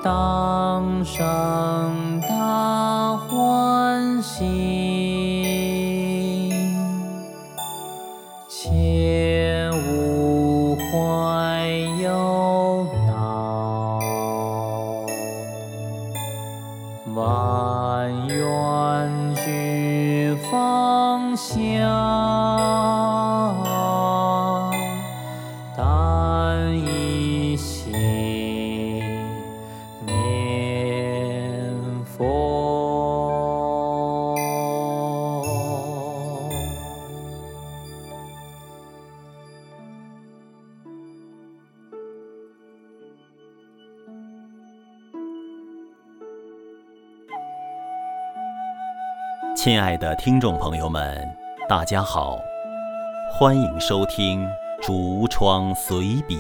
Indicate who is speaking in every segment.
Speaker 1: 当生大欢喜，切勿怀忧恼，万愿俱放下，但一心念佛。
Speaker 2: 亲爱的听众朋友们，大家好，欢迎收听竹窗随笔。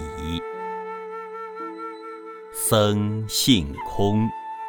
Speaker 2: 僧性空。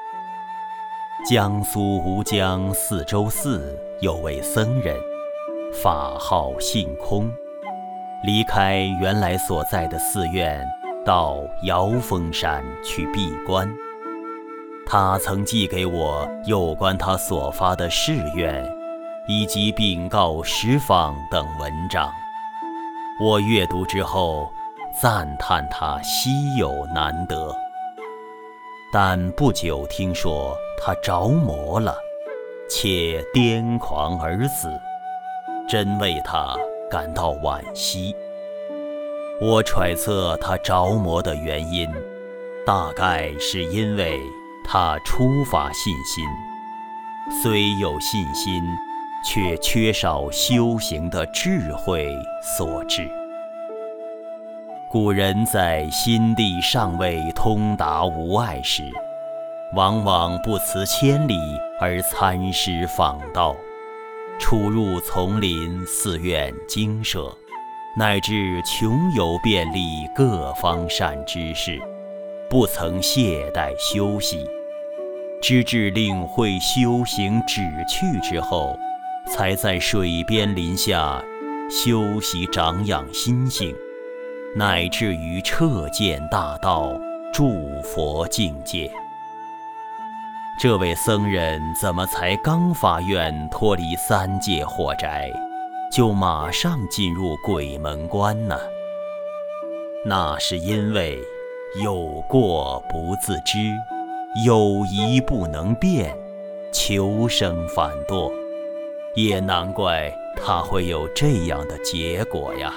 Speaker 2: 江苏吴江四周寺有位僧人，法号性空，离开原来所在的寺院，到瑶峰山去闭关。他曾寄给我有关他所发的誓愿，以及禀告十方等文章。我阅读之后，赞叹他稀有难得。但不久听说他着魔了，且癫狂而死，真为他感到惋惜。我揣测他着魔的原因，大概是因为他初发信心，虽有信心，却缺少修行的智慧所致。古人在心地尚未通达无碍时，往往不辞千里而参师访道，出入丛林、寺院、精舍，乃至穷游遍历各方善知识，不曾懈怠休息，直至领会修行旨趣之后，才在水边林下修习长养心性，乃至于彻见大道，诸佛境界。这位僧人怎么才刚发愿脱离三界火宅，就马上进入鬼门关呢？那是因为有过不自知，有疑不能辩，求生反堕，也难怪他会有这样的结果呀。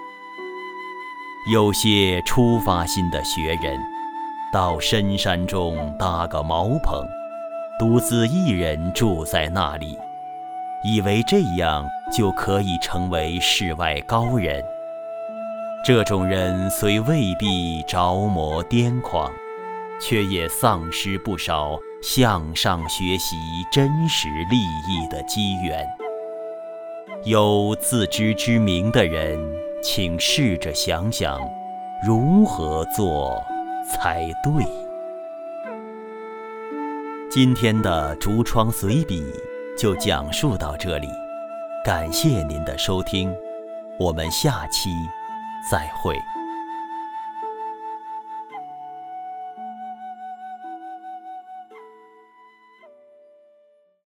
Speaker 2: 有些初发心的学人，到深山中搭个茅棚，独自一人住在那里，以为这样就可以成为世外高人。这种人虽未必着魔癫狂，却也丧失不少向上学习真实利益的机缘。有自知之明的人，请试着想想如何做才对。今天的竹窗随笔就讲述到这里，感谢您的收听，我们下期再会。